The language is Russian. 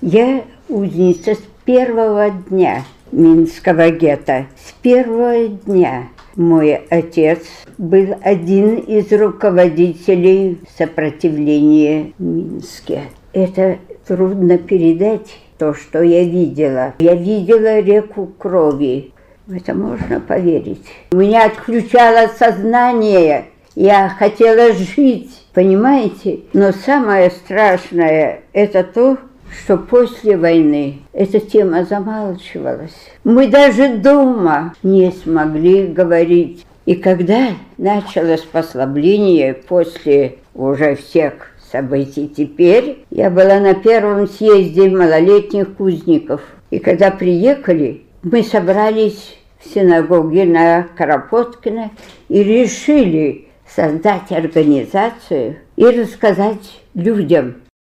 Я узница с первого дня Минского гетто. С первого дня мой отец был один из руководителей сопротивления в Минске. Это трудно передать, то, что я видела. Я видела реку крови. В это можно поверить. У меня отключало сознание. Я хотела жить, понимаете? Но самое страшное – это то, что после войны эта тема замалчивалась. Мы даже дома не смогли говорить. И когда началось послабление после уже всех событий теперь, я была на первом съезде малолетних узников. И когда приехали, мы собрались в синагоге на Карапоткина и решили создать организацию и рассказать людям,